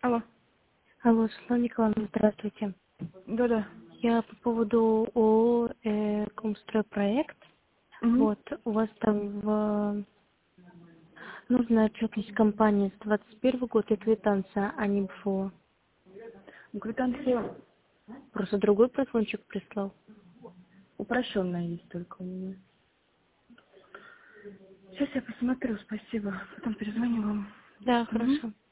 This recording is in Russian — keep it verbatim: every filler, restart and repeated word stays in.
Алло. Алло, Светлана Николаевна, здравствуйте. Да-да. Я по поводу ООО э, «Комстройпроект». Угу. Вот, у вас там в... нужна отчетность компании с двадцать первый год и квитанция, а не БФО. Квитанция Просто другой прозвончик прислал. упрощенная есть только у меня. Сейчас я посмотрю, спасибо. Потом перезвоню вам. Да, Угу. хорошо.